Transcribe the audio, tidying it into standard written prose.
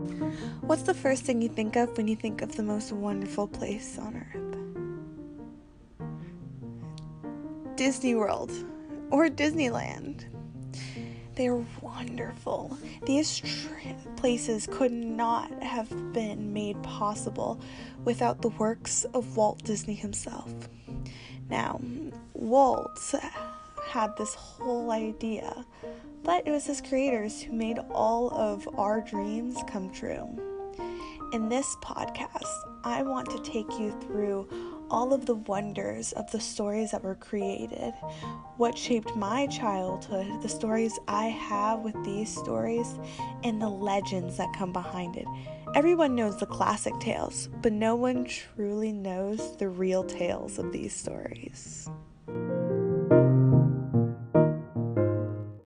What's the first thing you think of when you think of the most wonderful place on earth? Disney World or Disneyland. They're wonderful. These places could not have been made possible without the works of Walt Disney himself. Now, Walt had this whole idea, but it was his creators who made all of our dreams come true. In this podcast, I want to take you through all of the wonders of the stories that were created, what shaped my childhood, the stories I have with these stories, and the legends that come behind it. Everyone knows the classic tales, but no one truly knows the real tales of these stories.